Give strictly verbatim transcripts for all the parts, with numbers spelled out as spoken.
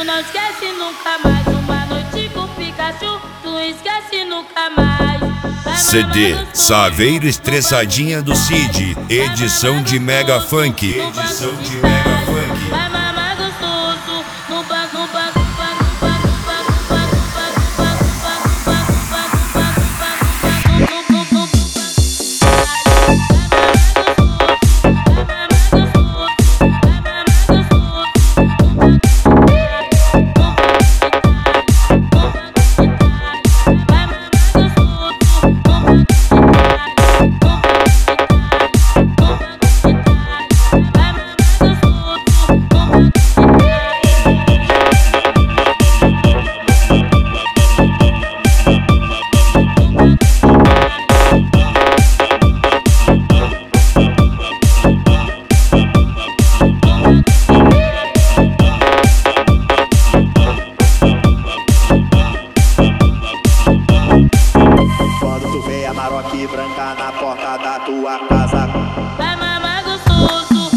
não esquece nunca mais. Uma noite com Pikachu, tu esquece nunca mais. Vai C D mamar gostoso, Saveiro Estressadinha do Cid, edição de Mega Funk. Edição de Mega Funk. vai mamar gostoso no banco, no banco, banco, banco, banco, banco, banco, banco, banco, banco, banco, banco, banco, Quando tu vê a Maroc branca na porta da tua casa, vai mamar gostoso.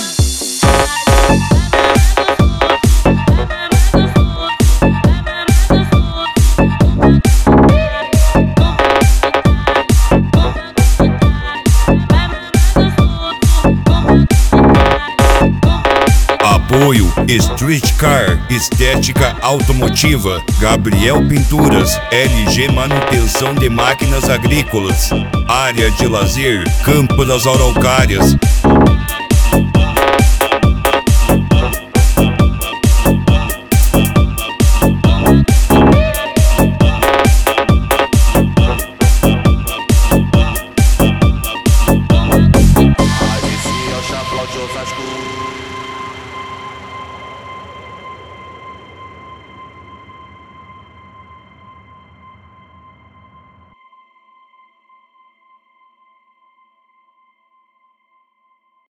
Apoio Streetcar, Estética Automotiva, Gabriel Pinturas, L G Manutenção de Máquinas Agrícolas, Área de Lazer, Campo das Araucárias,